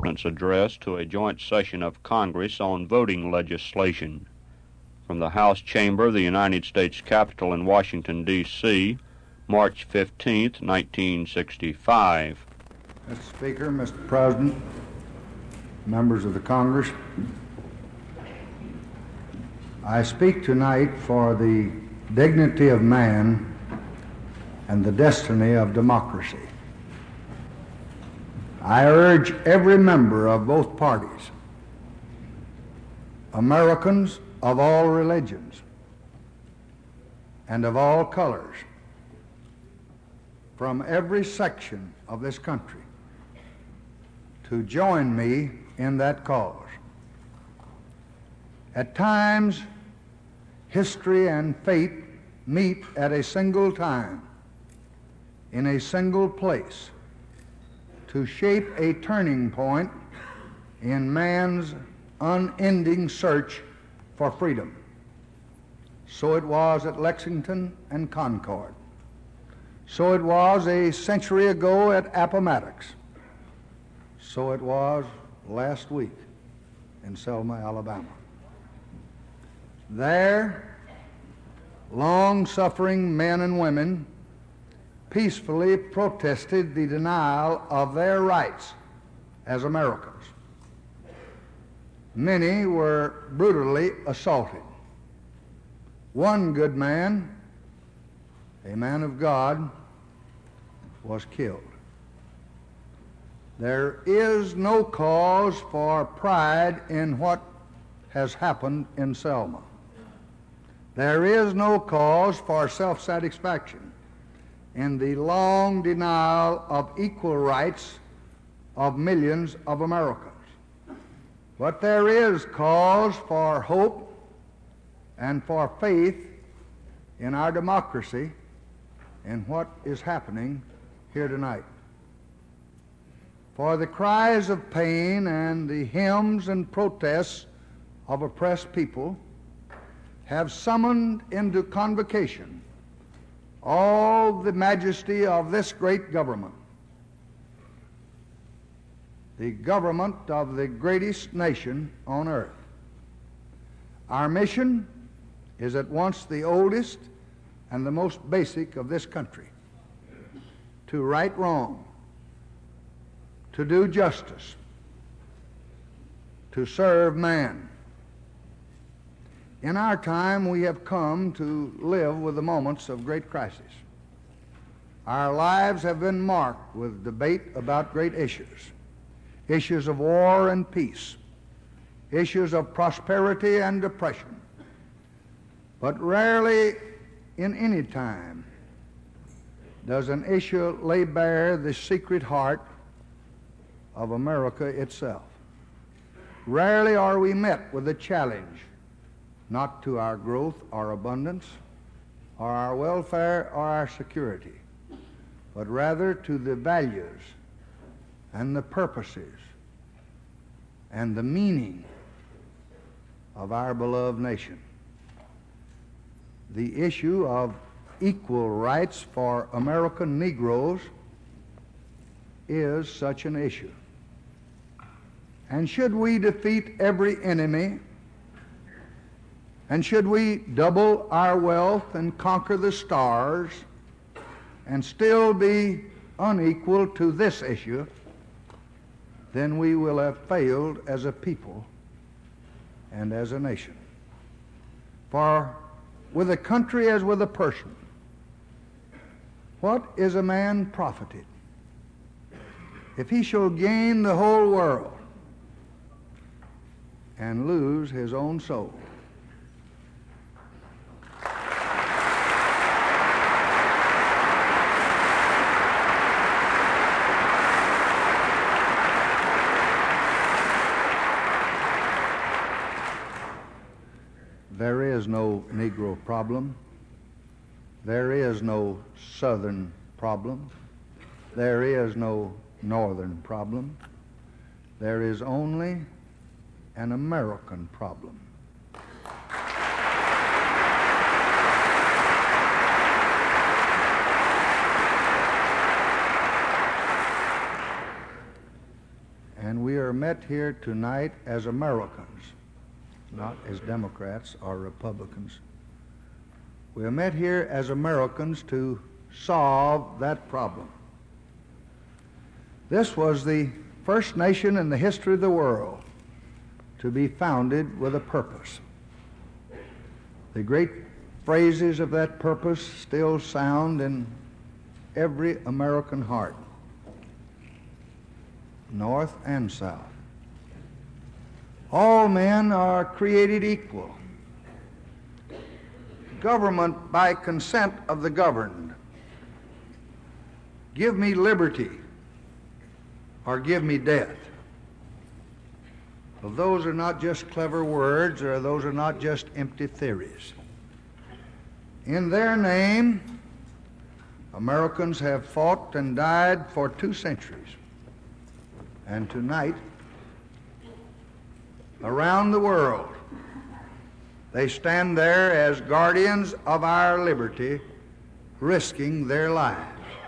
President's address to a joint session of Congress on voting legislation. From the House Chamber of the United States Capitol in Washington, D.C., March 15, 1965. Mr. Speaker, Mr. President, members of the Congress, I speak tonight for the dignity of man and the destiny of democracy. I urge every member of both parties, Americans of all religions and of all colors, from every section of this country, to join me in that cause. At times, history and fate meet at a single time, in a single place, to shape a turning point in man's unending search for freedom. So it was at Lexington and Concord. So it was a century ago at Appomattox. So it was last week in Selma, Alabama. There, long-suffering men and women peacefully protested the denial of their rights as Americans. Many were brutally assaulted. One good man, a man of God, was killed. There is no cause for pride in what has happened in Selma. There is no cause for self-satisfaction in the long denial of equal rights of millions of Americans. But there is cause for hope and for faith in our democracy and what is happening here tonight. For the cries of pain and the hymns and protests of oppressed people have summoned into convocation all the majesty of this great government, the government of the greatest nation on earth. Our mission is at once the oldest and the most basic of this country: to right wrong, to do justice, to serve man. In our time, we have come to live with the moments of great crisis. Our lives have been marked with debate about great issues, issues of war and peace, issues of prosperity and depression. But rarely in any time does an issue lay bare the secret heart of America itself. Rarely are we met with a challenge not to our growth or abundance, or our welfare or our security, but rather to the values and the purposes and the meaning of our beloved nation. The issue of equal rights for American Negroes is such an issue. And should we defeat every enemy, and should we double our wealth and conquer the stars and still be unequal to this issue, then we will have failed as a people and as a nation. For with a country as with a person, what is a man profited if he shall gain the whole world and lose his own soul? There is no Negro problem. There is no Southern problem. There is no Northern problem. There is only an American problem. and we are met here tonight as Americans, not as Democrats or Republicans. We are met here as Americans to solve that problem. This was the first nation in the history of the world to be founded with a purpose. The great phrases of that purpose still sound in every American heart, North and South. All men are created equal. Government by consent of the governed. Give me liberty or give me death. Well, those are not just clever words, or those are not just empty theories. In their name, Americans have fought and died for 2 centuries. And tonight, around the world, they stand there as guardians of our liberty, risking their lives.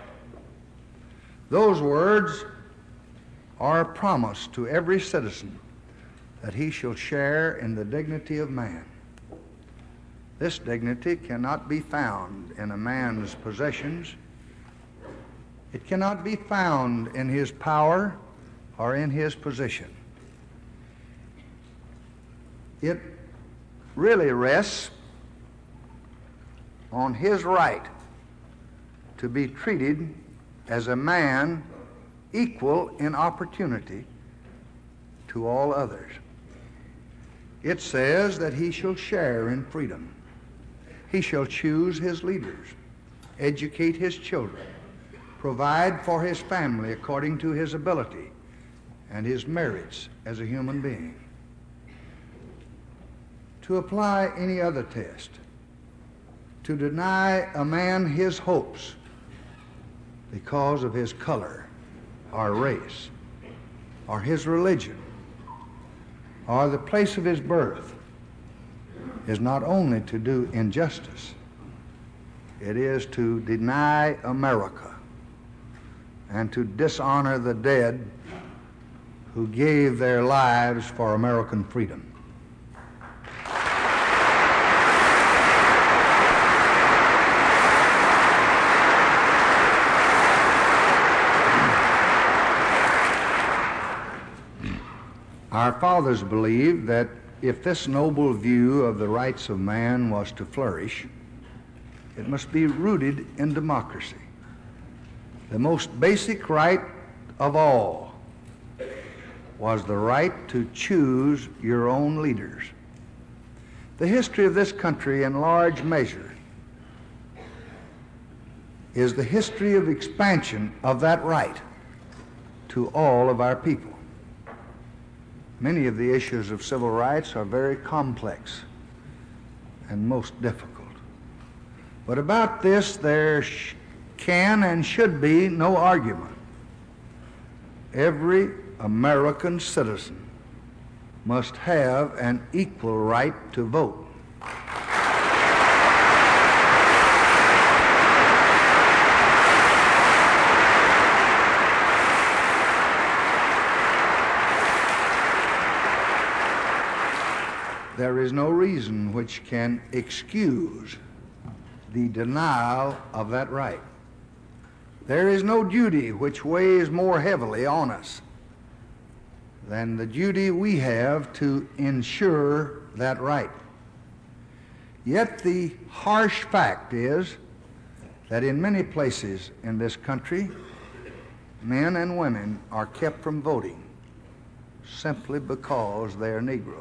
Those words are a promise to every citizen that he shall share in the dignity of man. This dignity cannot be found in a man's possessions. It cannot be found in his power or in his position. It really rests on his right to be treated as a man equal in opportunity to all others. It says that he shall share in freedom. He shall choose his leaders, educate his children, provide for his family according to his ability and his merits as a human being. To apply any other test, to deny a man his hopes because of his color or race or his religion or the place of his birth is not only to do injustice, it is to deny America and to dishonor the dead who gave their lives for American freedom. Our fathers believed that if this noble view of the rights of man was to flourish, it must be rooted in democracy. The most basic right of all was the right to choose your own leaders. The history of this country, in large measure, is the history of expansion of that right to all of our people. Many of the issues of civil rights are very complex and most difficult. But about this, there can and should be no argument. Every American citizen must have an equal right to vote. There is no reason which can excuse the denial of that right. There is no duty which weighs more heavily on us than the duty we have to ensure that right. Yet the harsh fact is that in many places in this country, men and women are kept from voting simply because they are Negroes.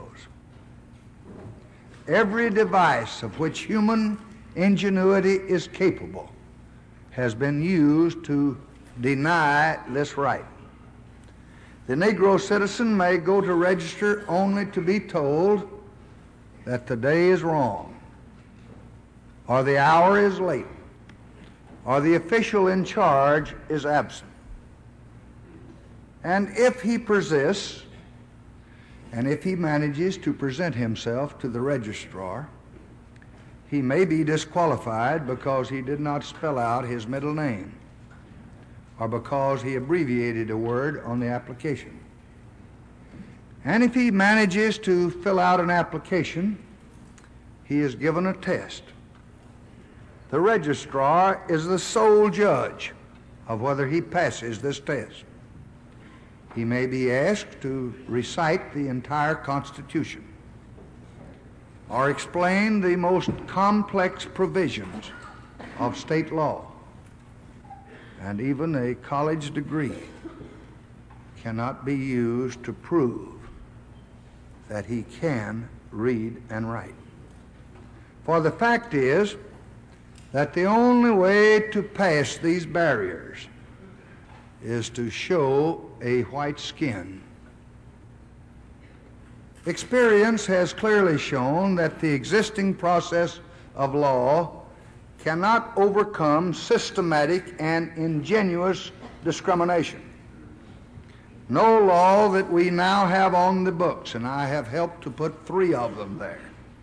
Every device of which human ingenuity is capable has been used to deny this right. The Negro citizen may go to register only to be told that the day is wrong, or the hour is late, or the official in charge is absent. And if he persists, and if he manages to present himself to the registrar, he may be disqualified because he did not spell out his middle name or because he abbreviated a word on the application. And if he manages to fill out an application, he is given a test. The registrar is the sole judge of whether he passes this test. He may be asked to recite the entire Constitution or explain the most complex provisions of state law, and even a college degree cannot be used to prove that he can read and write. For the fact is that the only way to pass these barriers is to show a white skin. Experience has clearly shown that the existing process of law cannot overcome systematic and ingenuous discrimination. No law that we now have on the books, and I have helped to put 3 of them there,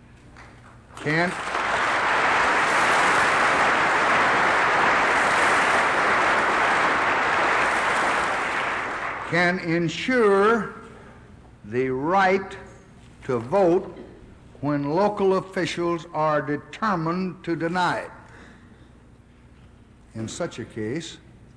can ensure the right to vote when local officials are determined to deny it. In such a case,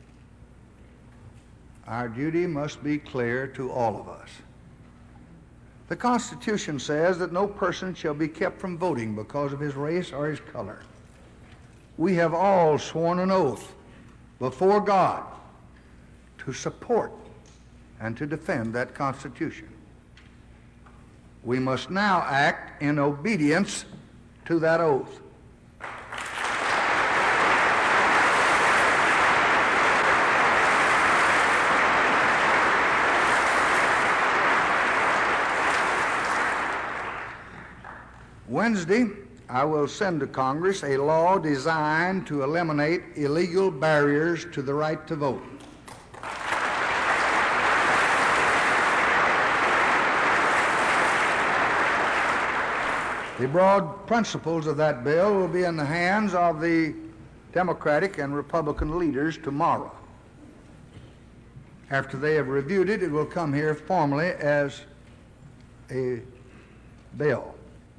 our duty must be clear to all of us. The Constitution says that no person shall be kept from voting because of his race or his color. We have all sworn an oath before God to support and to defend that Constitution. We must now act in obedience to that oath. Wednesday, I will send to Congress a law designed to eliminate illegal barriers to the right to vote. The broad principles of that bill will be in the hands of the Democratic and Republican leaders tomorrow. After they have reviewed it, it will come here formally as a bill.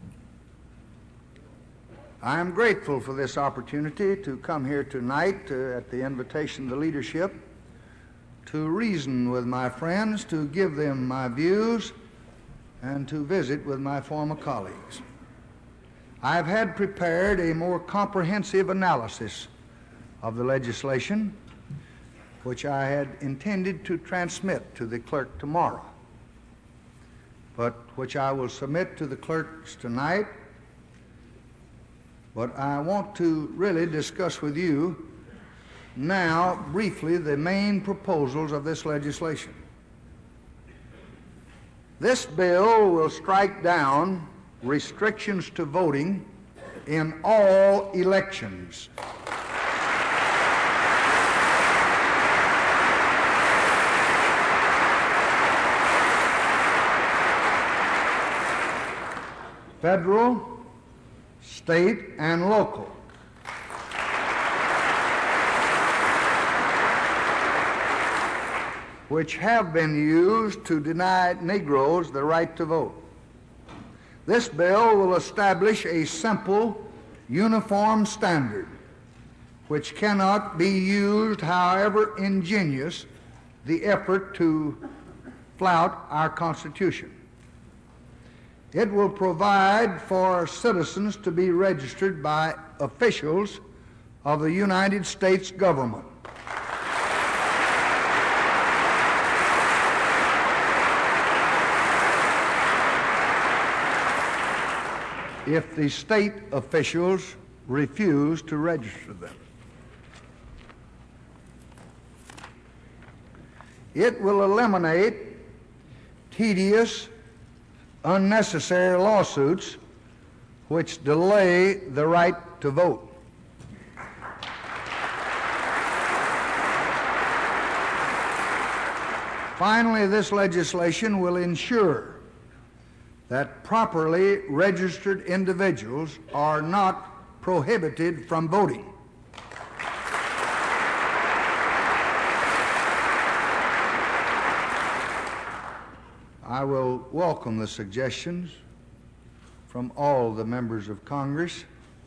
I am grateful for this opportunity to come here tonight at the invitation of the leadership to reason with my friends, to give them my views, and to visit with my former colleagues. I've had prepared a more comprehensive analysis of the legislation, which I had intended to transmit to the clerk tomorrow, but which I will submit to the clerks tonight. But I want to really discuss with you now briefly the main proposals of this legislation. This bill will strike down restrictions to voting in all elections. Federal, state, and local. Which have been used to deny Negroes the right to vote. This bill will establish a simple, uniform standard which cannot be used, however ingenious the effort to flout our Constitution. It will provide for citizens to be registered by officials of the United States government. If the state officials refuse to register them. It will eliminate tedious, unnecessary lawsuits which delay the right to vote. Finally, this legislation will ensure that properly registered individuals are not prohibited from voting. I will welcome the suggestions from all the members of Congress.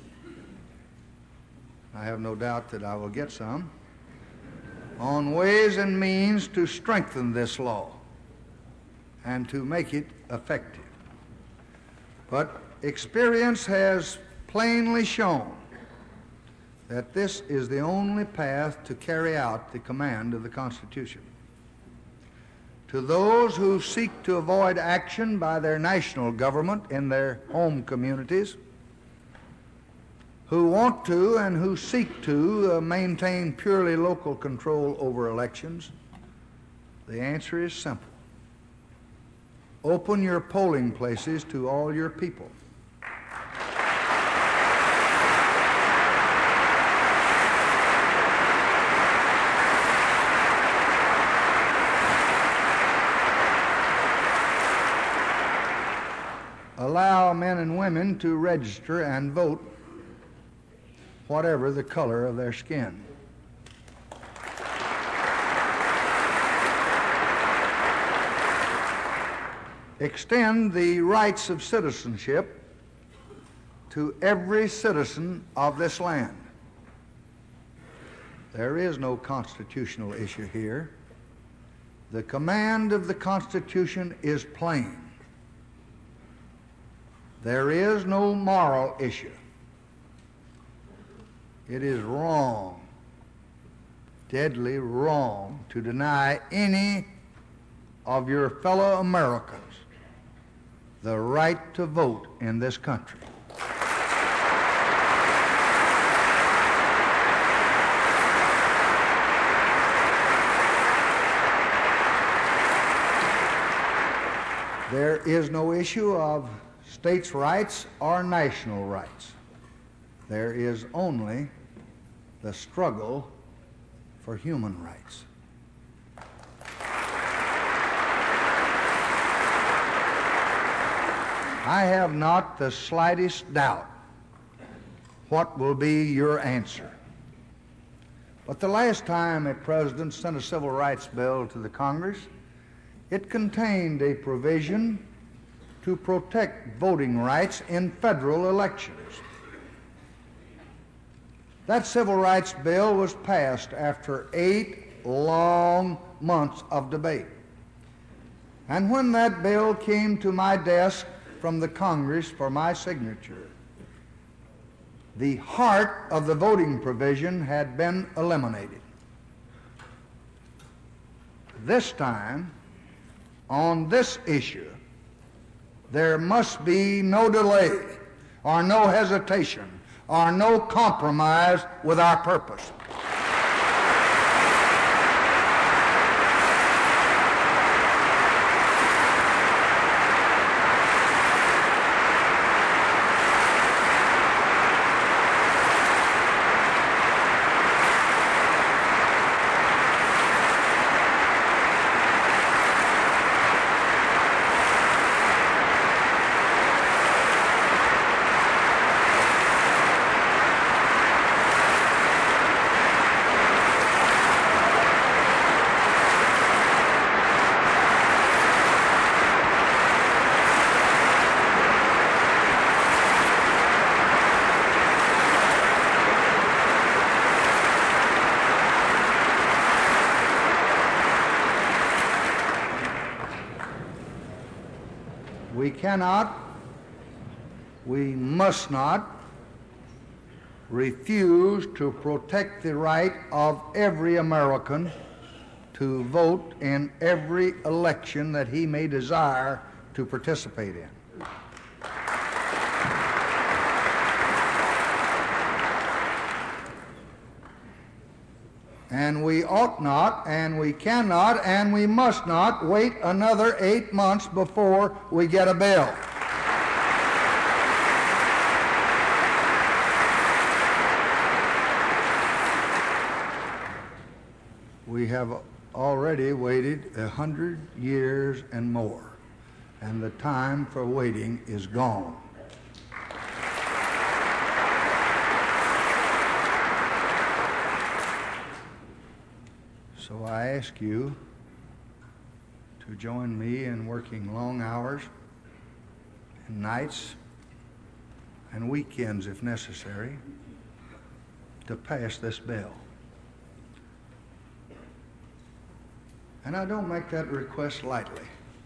I have no doubt that I will get some on ways and means to strengthen this law and to make it effective. But experience has plainly shown that this is the only path to carry out the command of the Constitution. To those who seek to avoid action by their national government in their home communities, who want to and who seek to maintain purely local control over elections, the answer is simple. Open your polling places to all your people. Allow men and women to register and vote whatever the color of their skin. Extend the rights of citizenship to every citizen of this land. There is no constitutional issue here. The command of the Constitution is plain. There is no moral issue. It is wrong, deadly wrong, to deny any of your fellow Americans the right to vote in this country. There is no issue of states' rights or national rights. There is only the struggle for human rights. I have not the slightest doubt what will be your answer. But the last time a president sent a civil rights bill to the Congress, it contained a provision to protect voting rights in federal elections. That civil rights bill was passed after 8 long months of debate. And when that bill came to my desk from the Congress for my signature, the heart of the voting provision had been eliminated. This time, on this issue, there must be no delay or no hesitation or no compromise with our purpose. We cannot, we must not refuse to protect the right of every American to vote in every election that he may desire to participate in. And we ought not, and we cannot, and we must not wait another 8 months before we get a bill. We have already waited 100 years and more, and the time for waiting is gone. So I ask you to to join me in working long hours and nights and weekends, if necessary, to pass this bill. And I don't make that request lightly.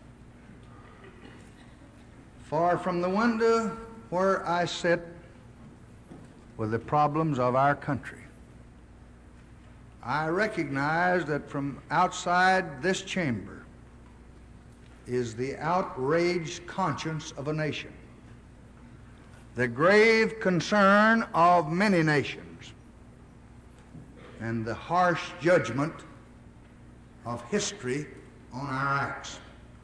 Far from the window where I sit with the problems of our country, I recognize that from outside this chamber is the outraged conscience of a nation, the grave concern of many nations, and the harsh judgment of history on our acts.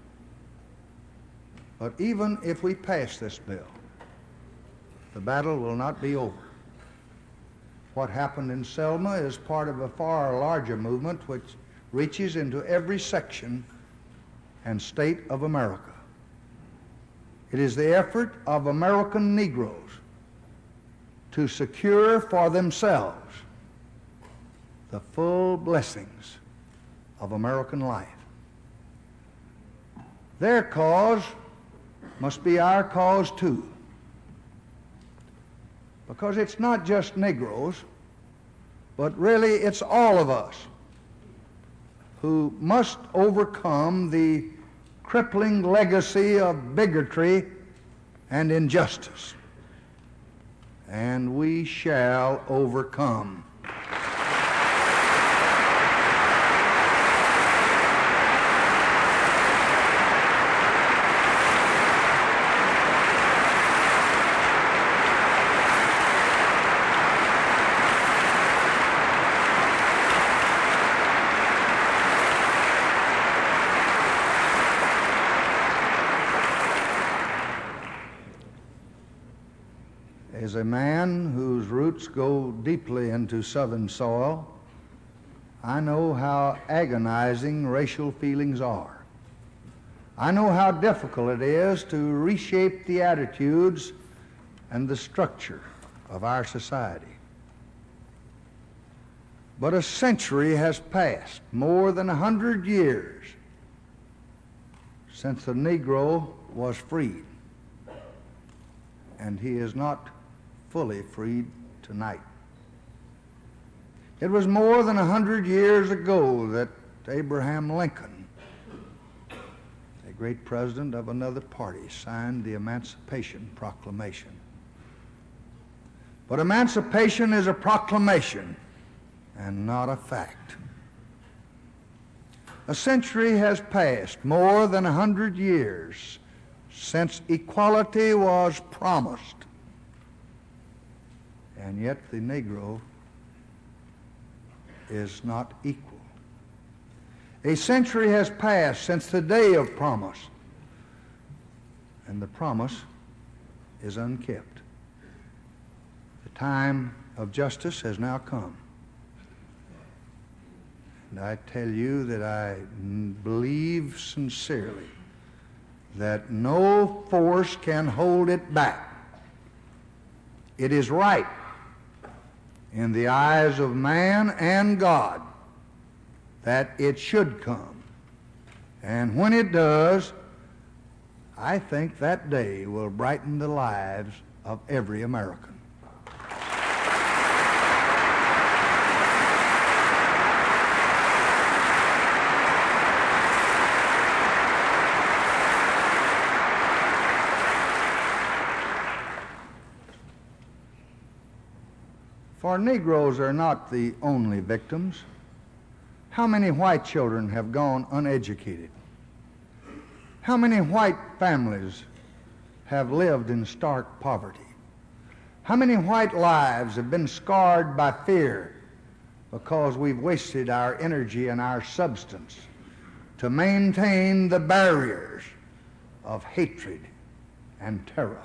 But even if we pass this bill, the battle will not be over. What happened in Selma is part of a far larger movement which reaches into every section and state of America. It is the effort of American Negroes to secure for themselves the full blessings of American life. Their cause must be our cause too, because it's not just Negroes, but really it's all of us who must overcome the crippling legacy of bigotry and injustice, and we shall overcome. As a man whose roots go deeply into Southern soil, I know how agonizing racial feelings are. I know how difficult it is to reshape the attitudes and the structure of our society. But a century has passed, more than 100 years, since the Negro was freed, and he is not fully freed tonight. It was more than 100 years ago that Abraham Lincoln, a great president of another party, signed the Emancipation Proclamation. But emancipation is a proclamation and not a fact. A century has passed, more than 100 years, since equality was promised. And yet the Negro is not equal. A century has passed since the day of promise, and the promise is unkept. The time of justice has now come. And I tell you that I believe sincerely that no force can hold it back. It is right in the eyes of man and God that it should come. And when it does, I think that day will brighten the lives of every American. For Negroes are not the only victims. How many white children have gone uneducated? How many white families have lived in stark poverty? How many white lives have been scarred by fear because we've wasted our energy and our substance to maintain the barriers of hatred and terror?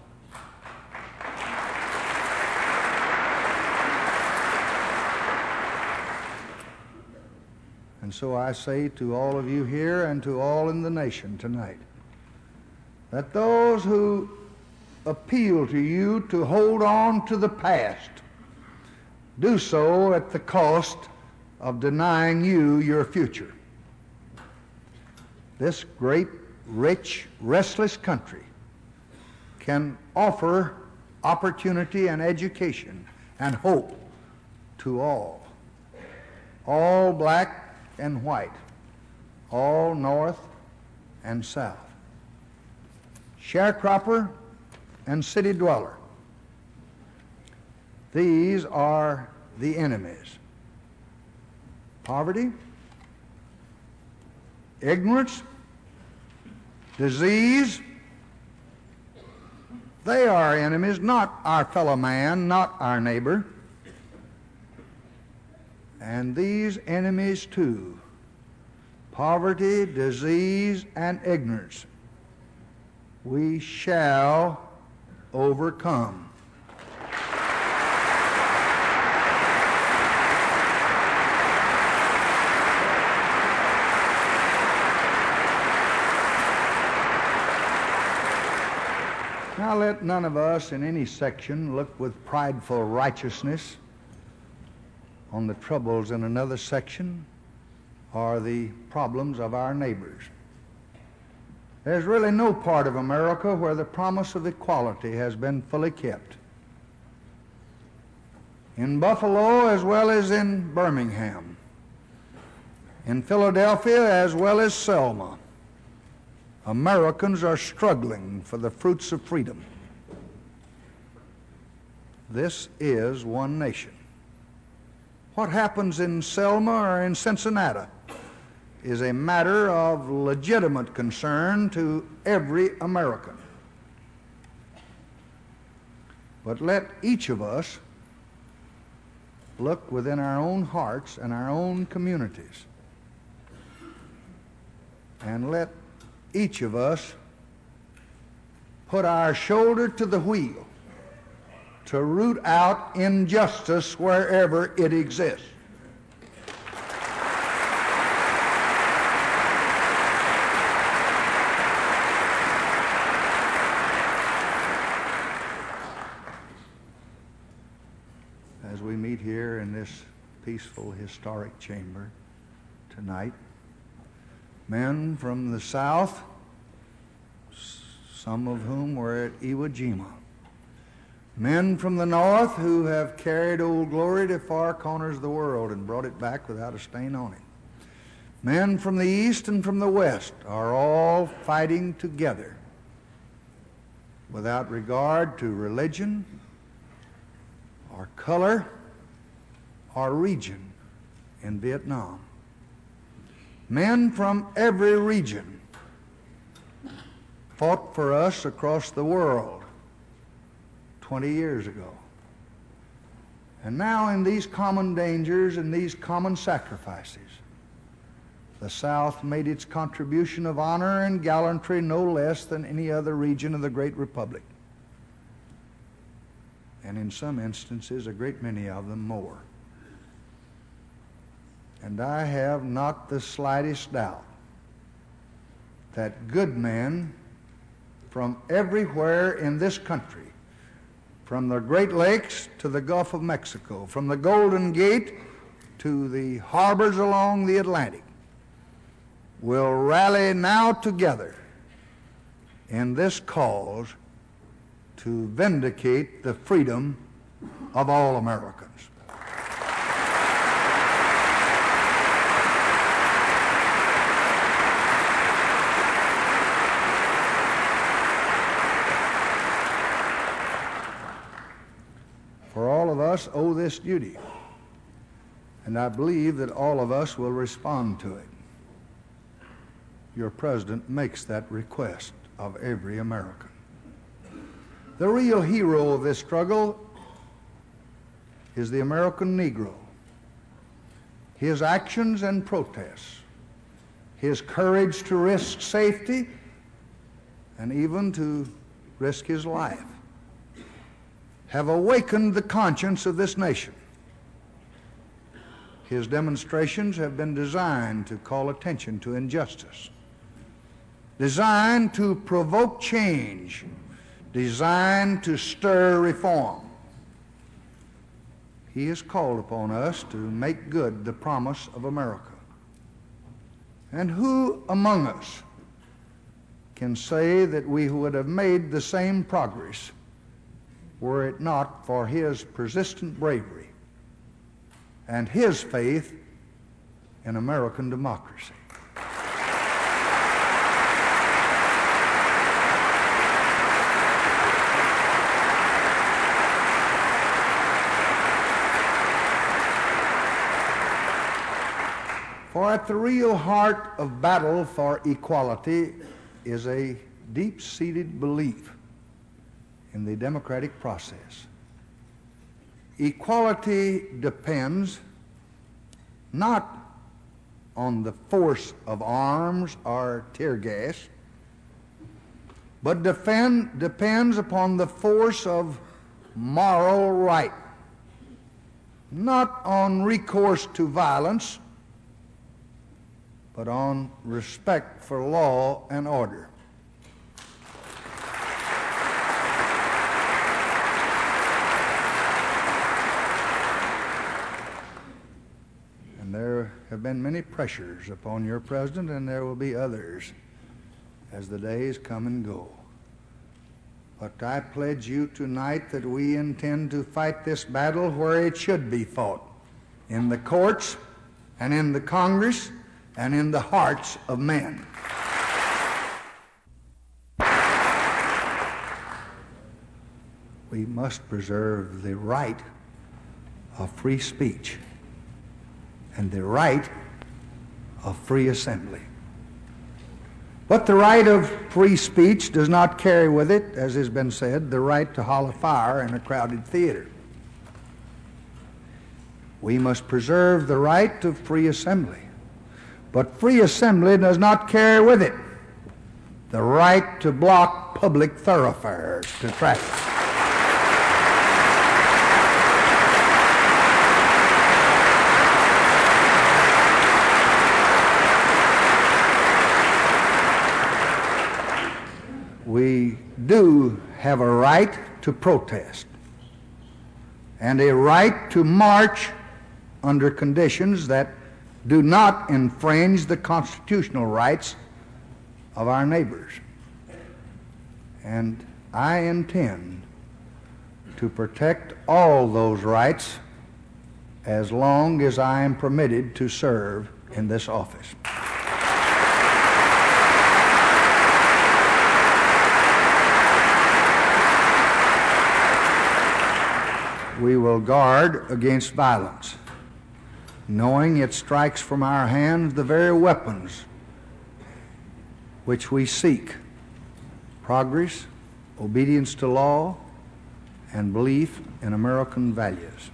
And so I say to all of you here and to all in the nation tonight, that those who appeal to you to hold on to the past do so at the cost of denying you your future. this great, rich, restless country can offer opportunity and education and hope to all black and white, all north and south, sharecropper and city dweller. These are the enemies. Poverty, ignorance, disease, they are enemies, not our fellow man, not our neighbor. And these enemies too, poverty, disease, and ignorance, we shall overcome. Now let none of us in any section look with prideful righteousness on the troubles in another section or the problems of our neighbors. There's really no part of America where the promise of equality has been fully kept. In Buffalo as well as in Birmingham, in Philadelphia as well as Selma, Americans are struggling for the fruits of freedom. This is one nation. What happens in Selma or in Cincinnati is a matter of legitimate concern to every American. But let each of us look within our own hearts and our own communities, and let each of us put our shoulder to the wheel to root out injustice wherever it exists. As we meet here in this peaceful, historic chamber tonight, men from the South, some of whom were at Iwo Jima, men from the North who have carried Old Glory to far corners of the world and brought it back without a stain on it, men from the East and from the West are all fighting together without regard to religion or color or region in Vietnam. Men from every region fought for us across the world 20 years ago. And now in these common dangers and these common sacrifices, the South made its contribution of honor and gallantry no less than any other region of the great republic. And in some instances, a great many of them more. And I have not the slightest doubt that good men from everywhere in this country, from the Great Lakes to the Gulf of Mexico, from the Golden Gate to the harbors along the Atlantic, will rally now together in this cause to vindicate the freedom of all Americans. For all of us owe this duty, and I believe that all of us will respond to it. Your president makes that request of every American. The real hero of this struggle is the American Negro. His actions and protests, his courage to risk safety and even to risk his life, have awakened the conscience of this nation. His demonstrations have been designed to call attention to injustice, designed to provoke change, designed to stir reform. He has called upon us to make good the promise of America. And who among us can say that we would have made the same progress were it not for his persistent bravery and his faith in American democracy. For at the real heart of battle for equality is a deep-seated belief in the democratic process. Equality depends not on the force of arms or tear gas, but depends upon the force of moral right, not on recourse to violence, but on respect for law and order. And there have been many pressures upon your president, and there will be others as the days come and go. But I pledge you tonight that we intend to fight this battle where it should be fought, in the courts and in the Congress and in the hearts of men. We must preserve the right of free speech and the right of free assembly. But the right of free speech does not carry with it, as has been said, the right to holler fire in a crowded theater. We must preserve the right of free assembly. But free assembly does not carry with it the right to block public thoroughfares to traffic. We do have a right to protest and a right to march under conditions that do not infringe the constitutional rights of our neighbors. And I intend to protect all those rights as long as I am permitted to serve in this office. We will guard against violence, knowing it strikes from our hands the very weapons which we seek: progress, obedience to law, and belief in American values.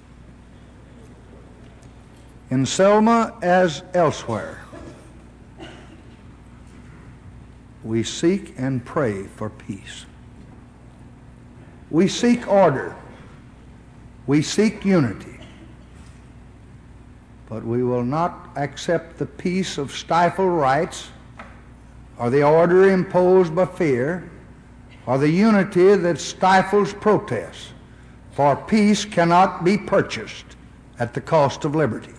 In Selma, as elsewhere, we seek and pray for peace. We seek order. We seek unity. But we will not accept the peace of stifled rights, or the order imposed by fear, or the unity that stifles protests. For peace cannot be purchased at the cost of liberty.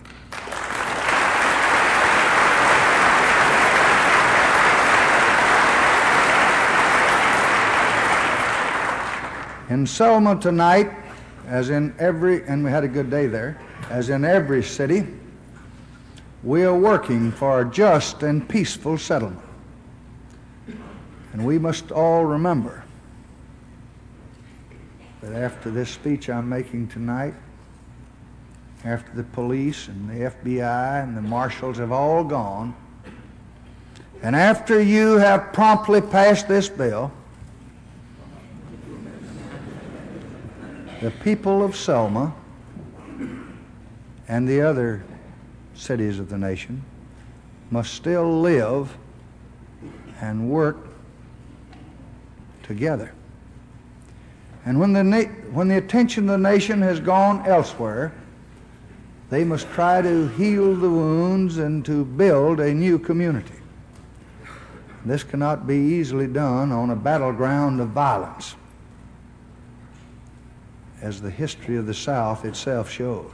In Selma tonight, as in every, and we had a good day there, as in every city, we are working for a just and peaceful settlement. And we must all remember that after this speech I'm making tonight, after the police and the FBI and the marshals have all gone, and after you have promptly passed this bill, the people of Selma and the other cities of the nation must still live and work together. And when the attention of the nation has gone elsewhere, they must try to heal the wounds and to build a new community. This cannot be easily done on a battleground of violence, as the history of the South itself shows.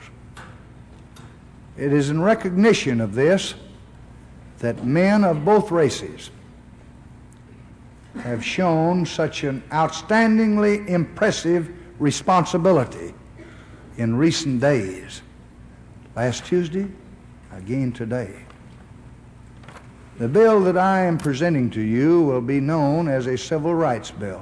It is in recognition of this that men of both races have shown such an outstandingly impressive responsibility in recent days. Last Tuesday, again today. The bill that I am presenting to you will be known as a civil rights bill.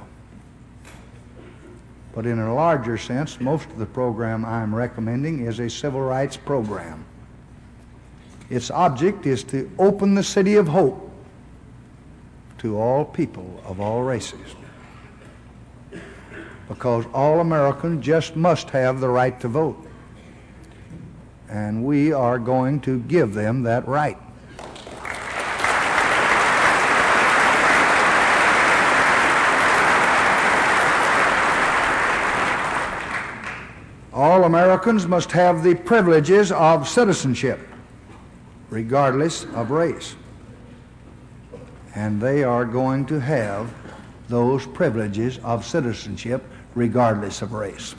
But in a larger sense, most of the program I am recommending is a civil rights program. Its object is to open the city of hope to all people of all races. Because all Americans just must have the right to vote. And we are going to give them that right. All Americans must have the privileges of citizenship, regardless of race. And they are going to have those privileges of citizenship, regardless of race.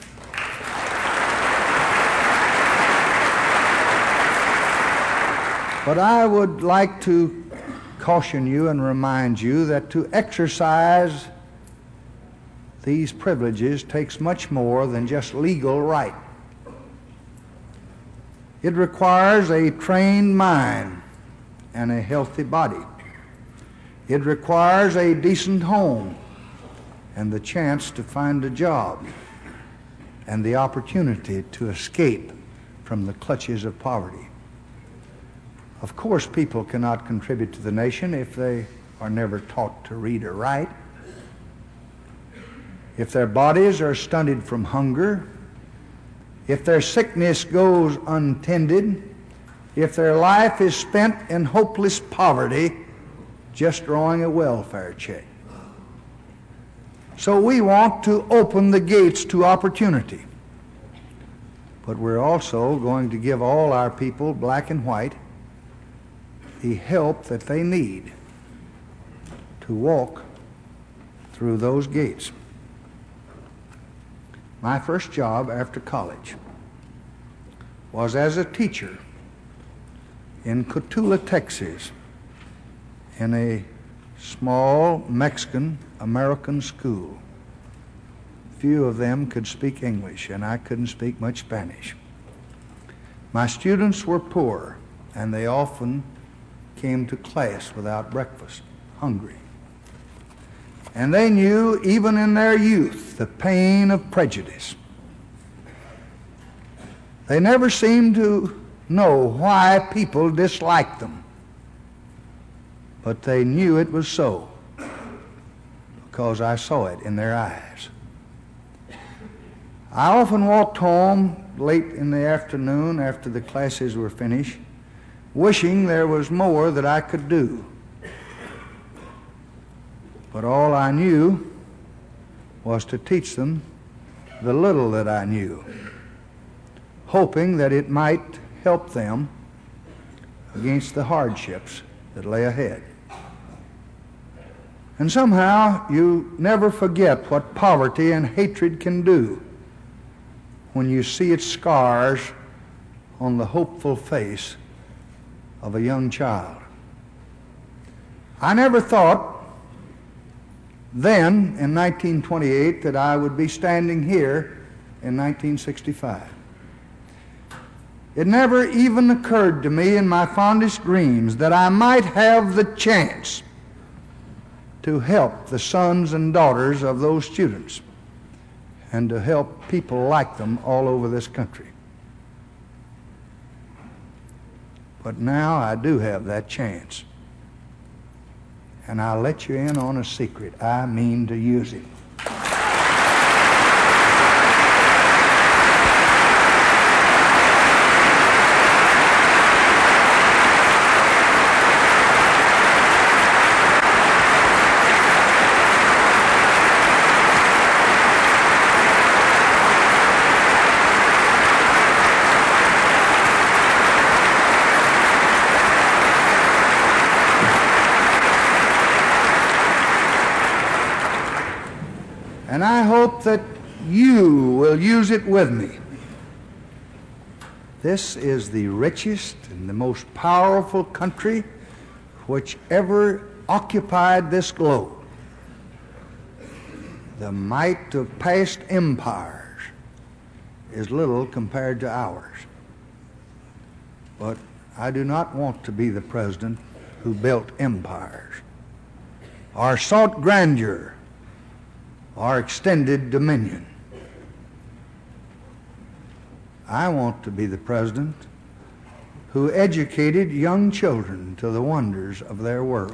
But I would like to caution you and remind you that to exercise these privileges takes much more than just legal right. It requires a trained mind and a healthy body. It requires a decent home and the chance to find a job and the opportunity to escape from the clutches of poverty. Of course, people cannot contribute to the nation if they are never taught to read or write. If their bodies are stunted from hunger, if their sickness goes untended, if their life is spent in hopeless poverty, just drawing a welfare check. So we want to open the gates to opportunity. But we're also going to give all our people, black and white, the help that they need to walk through those gates. My first job after college was as a teacher in Cotulla, Texas, in a small Mexican-American school. Few of them could speak English, and I couldn't speak much Spanish. My students were poor, and they often came to class without breakfast, hungry. And they knew, even in their youth, the pain of prejudice. They never seemed to know why people disliked them. But they knew it was so, because I saw it in their eyes. I often walked home late in the afternoon after the classes were finished, wishing there was more that I could do. But all I knew was to teach them the little that I knew, hoping that it might help them against the hardships that lay ahead. And somehow you never forget what poverty and hatred can do when you see its scars on the hopeful face of a young child. I never thought then, in 1928, that I would be standing here in 1965. It never even occurred to me in my fondest dreams that I might have the chance to help the sons and daughters of those students and to help people like them all over this country. But now I do have that chance. And I'll let you in on a secret. I mean to use it. And I hope that you will use it with me. This is the richest and the most powerful country which ever occupied this globe. The might of past empires is little compared to ours. But I do not want to be the president who built empires, or sought grandeur, or extended dominion. I want to be the president who educated young children to the wonders of their world.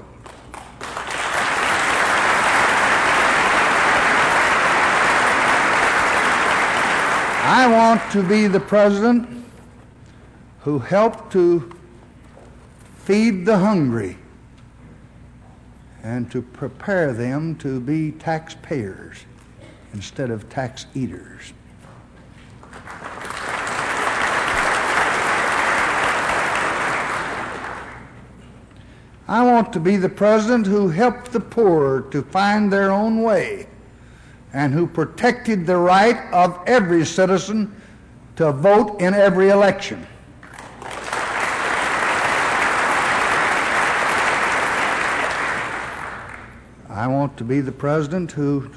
I want to be the president who helped to feed the hungry and to prepare them to be taxpayers instead of tax eaters. I want to be the president who helped the poor to find their own way and who protected the right of every citizen to vote in every election. I want to be the president who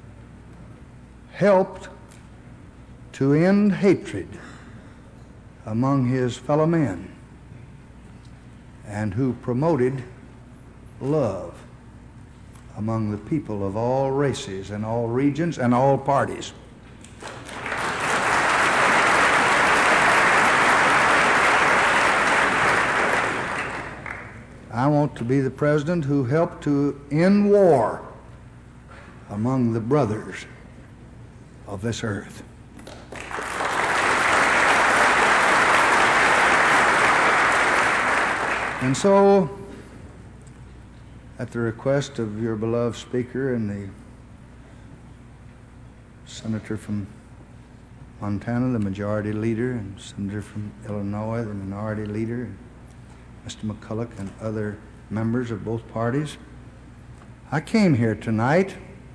helped to end hatred among his fellow men and who promoted love among the people of all races and all regions and all parties. I want to be the president who helped to end war among the brothers of this earth. And so, at the request of your beloved Speaker and the Senator from Montana, the Majority Leader, and Senator from Illinois, the Minority Leader, and Mr. McCulloch and other members of both parties, I came here tonight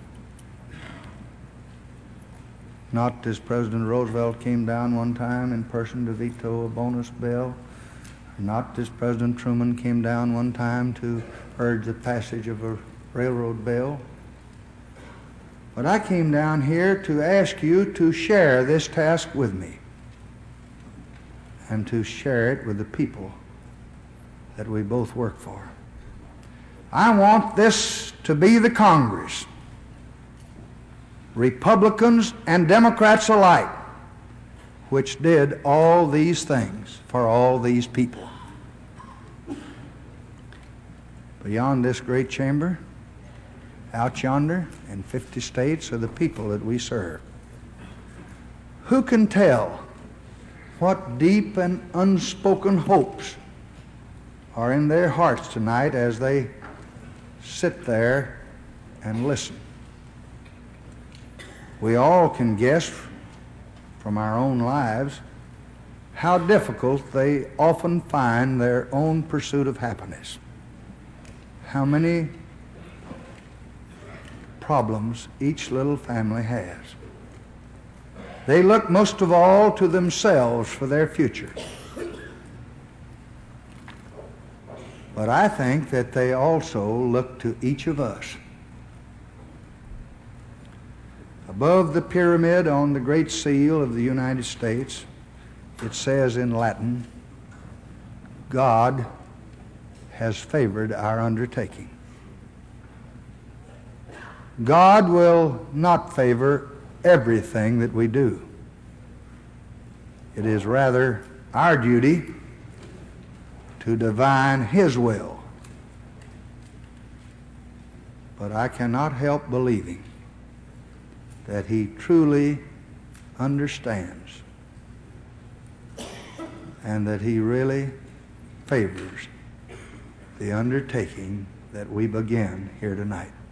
not as President Roosevelt came down one time in person to veto a bonus bill, not as President Truman came down one time to urge the passage of a railroad bill, but I came down here to ask you to share this task with me and to share it with the people that we both work for. I want this to be the Congress, Republicans and Democrats alike, which did all these things for all these people. Beyond this great chamber, out yonder in 50 states are the people that we serve. Who can tell what deep and unspoken hopes are in their hearts tonight as they sit there and listen? We all can guess from our own lives how difficult they often find their own pursuit of happiness. How many problems each little family has. They look most of all to themselves for their future. But I think that they also look to each of us. Above the pyramid on the Great Seal of the United States, it says in Latin, God has favored our undertaking. God will not favor everything that we do. It is rather our duty to divine His will. But I cannot help believing that He truly understands and that He really favors the undertaking that we begin here tonight.